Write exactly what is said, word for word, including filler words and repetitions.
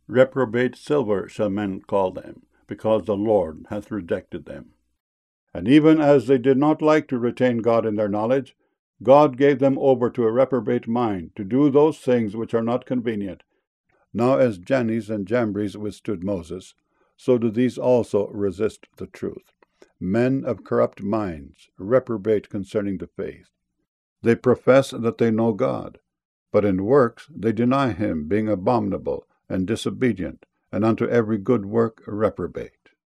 Reprobate silver shall men call them, because the Lord hath rejected them. And even as they did not like to retain God in their knowledge, God gave them over to a reprobate mind, to do those things which are not convenient. Now as Jannes and Jambres withstood Moses, so do these also resist the truth. Men of corrupt minds, reprobate concerning the faith. They profess that they know God, but in works they deny him, being abominable and disobedient, and unto every good work reprobate.